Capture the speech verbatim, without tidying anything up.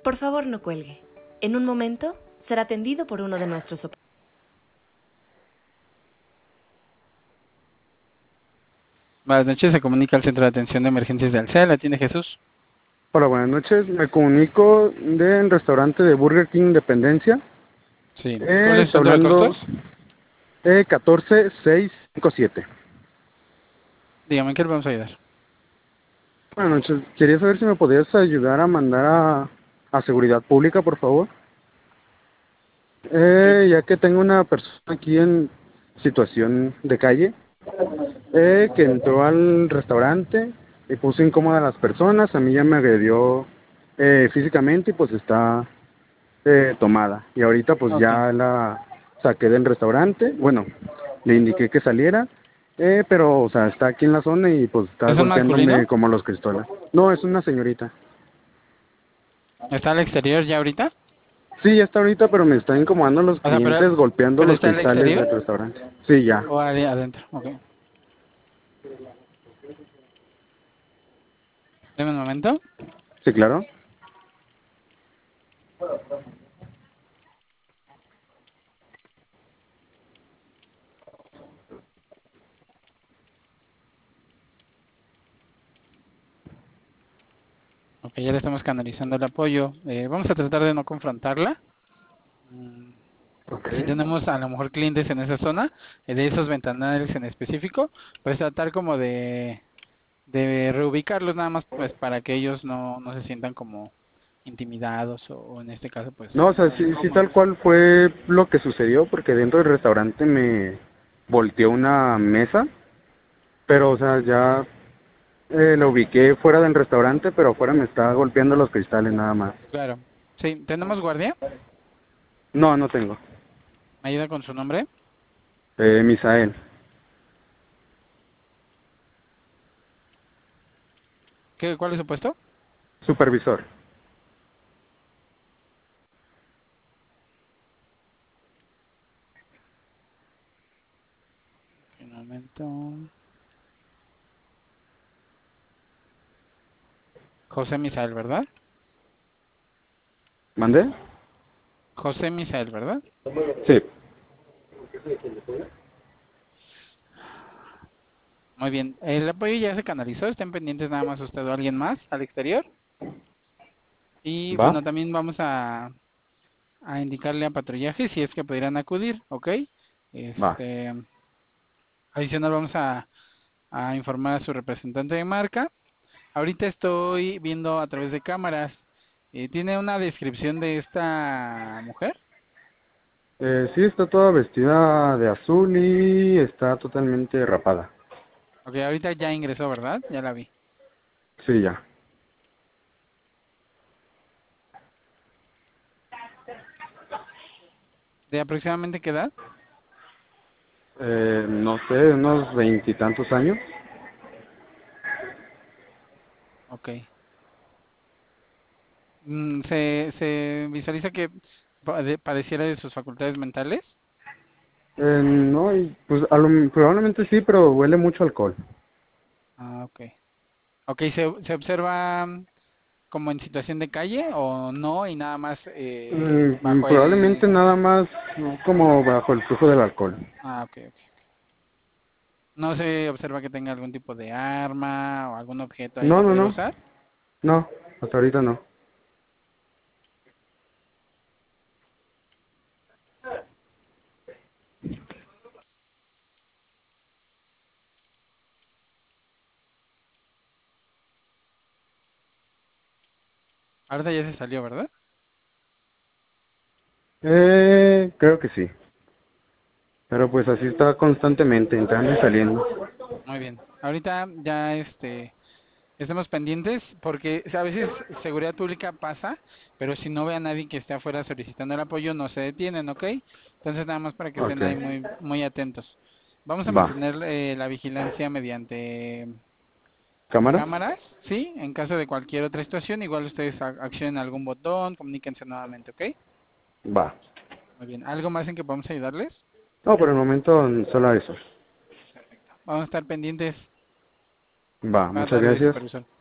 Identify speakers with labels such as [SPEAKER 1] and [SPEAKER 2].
[SPEAKER 1] Por favor, no cuelgue. En un momento será atendido por uno de nuestros operadores.
[SPEAKER 2] Buenas noches, se comunica al Centro de Atención de Emergencias de Alsea, ¿la tiene Jesús?
[SPEAKER 3] Hola, buenas noches. Me comunico del restaurante de Burger King Independencia.
[SPEAKER 2] Sí. ¿Cuál
[SPEAKER 3] Eh,
[SPEAKER 2] es su
[SPEAKER 3] está
[SPEAKER 2] centro de
[SPEAKER 3] hablando
[SPEAKER 2] costos?
[SPEAKER 3] eh, catorce seis cinco siete.
[SPEAKER 2] Dígame, ¿en qué le vamos a ayudar?
[SPEAKER 3] Buenas noches. Quería saber si me podías ayudar a mandar a, a Seguridad Pública, por favor. Eh, ya que tengo una persona aquí en situación de calle, eh, que entró al restaurante y puso incómoda a las personas. A mí ya me agredió eh, físicamente y pues está eh, tomada. Y ahorita pues
[SPEAKER 2] Ok.
[SPEAKER 3] ya la saqué del restaurante. Bueno, le indiqué que saliera, eh, pero o sea, está aquí en la zona y pues está
[SPEAKER 2] ¿Es un masculino?
[SPEAKER 3] golpeándome como los cristales. No, es una señorita.
[SPEAKER 2] ¿Está al exterior ya ahorita?
[SPEAKER 3] Sí, ya está ahorita, pero me están incomodando los
[SPEAKER 2] O sea, pero,
[SPEAKER 3] clientes golpeando
[SPEAKER 2] ¿pero
[SPEAKER 3] los
[SPEAKER 2] está al
[SPEAKER 3] cristales
[SPEAKER 2] exterior
[SPEAKER 3] del restaurante. Sí, ya.
[SPEAKER 2] o ade- adentro? Ok. Deme un momento.
[SPEAKER 3] Sí, claro.
[SPEAKER 2] Ok, ya le estamos canalizando el apoyo. Eh, vamos a tratar de no confrontarla. Mm,
[SPEAKER 3] Ok.
[SPEAKER 2] Si tenemos a lo mejor clientes en esa zona, eh, de esos ventanales en específico, pues tratar como de, de reubicarlos nada más pues para que ellos no, no se sientan como intimidados o, o en este caso pues
[SPEAKER 3] No, o sea, sí, sí, tal
[SPEAKER 2] incómodos.
[SPEAKER 3] cual fue lo que sucedió, porque dentro del restaurante me volteó una mesa, pero, o sea, ya eh, lo ubiqué fuera del restaurante, pero afuera me está golpeando los cristales nada más.
[SPEAKER 2] Claro. Sí, ¿tenemos guardia?
[SPEAKER 3] No, no tengo.
[SPEAKER 2] ¿Me ayuda con su nombre?
[SPEAKER 3] Eh, Misael,
[SPEAKER 2] ¿Qué, cuál es su puesto?
[SPEAKER 3] supervisor.
[SPEAKER 2] Un momento. José Misael, ¿verdad?
[SPEAKER 3] ¿Mandé?
[SPEAKER 2] José Misael, ¿verdad?
[SPEAKER 3] Sí.
[SPEAKER 2] Muy bien. El apoyo ya se canalizó. Estén pendientes nada más usted o alguien más al exterior. Y
[SPEAKER 3] ¿Va?
[SPEAKER 2] bueno, también vamos a, a indicarle a patrullaje si es que pudieran acudir, ¿ok?
[SPEAKER 3] Va.
[SPEAKER 2] Este, adicional vamos a, a informar a su representante de marca. Ahorita estoy viendo a través de cámaras. Eh, ¿Tiene una descripción de esta mujer?
[SPEAKER 3] Eh, sí, está toda vestida de azul y está totalmente rapada.
[SPEAKER 2] Ok, ahorita ya ingresó, ¿verdad? Ya la vi.
[SPEAKER 3] Sí, ya.
[SPEAKER 2] ¿De aproximadamente qué edad?
[SPEAKER 3] Eh, no sé, unos veintitantos años.
[SPEAKER 2] Ok. Mm, ¿Se, se visualiza que pade- padeciera de sus facultades mentales?
[SPEAKER 3] Eh, no, y, pues a lo- probablemente sí, pero huele mucho a alcohol.
[SPEAKER 2] Ah, ok. Ok, ¿se, se observa mm, como en situación de calle o no y nada más eh,
[SPEAKER 3] Mm,
[SPEAKER 2] bajo
[SPEAKER 3] probablemente
[SPEAKER 2] el...
[SPEAKER 3] nada más como bajo el flujo del alcohol.
[SPEAKER 2] Ah, ok, ok. ¿No se observa que tenga algún tipo de arma o algún objeto ahí
[SPEAKER 3] No,
[SPEAKER 2] que
[SPEAKER 3] no,
[SPEAKER 2] pudiera
[SPEAKER 3] no,
[SPEAKER 2] usar?
[SPEAKER 3] no, hasta ahorita no.
[SPEAKER 2] Ahorita ya se salió, ¿verdad?
[SPEAKER 3] Eh, creo que sí, pero pues así está constantemente, entrando y saliendo.
[SPEAKER 2] Muy bien. Ahorita ya este estemos pendientes porque a veces seguridad pública pasa, pero si no ve a nadie que esté afuera solicitando el apoyo no se detienen, ¿ok? Entonces nada más para que
[SPEAKER 3] Ok,
[SPEAKER 2] estén ahí muy muy atentos. Vamos a
[SPEAKER 3] va.
[SPEAKER 2] mantener eh, la vigilancia mediante
[SPEAKER 3] ¿Cámaras?
[SPEAKER 2] cámaras, ¿sí? En caso de cualquier otra situación, igual ustedes a- accionen algún botón, comuníquense nuevamente, ¿ok?
[SPEAKER 3] Va.
[SPEAKER 2] Muy bien. ¿Algo más en que podamos ayudarles?
[SPEAKER 3] No, por el momento solo eso.
[SPEAKER 2] Perfecto. Vamos a estar pendientes.
[SPEAKER 3] Va,
[SPEAKER 2] Buena
[SPEAKER 3] muchas
[SPEAKER 2] tarde,
[SPEAKER 3] gracias.
[SPEAKER 2] supervisor.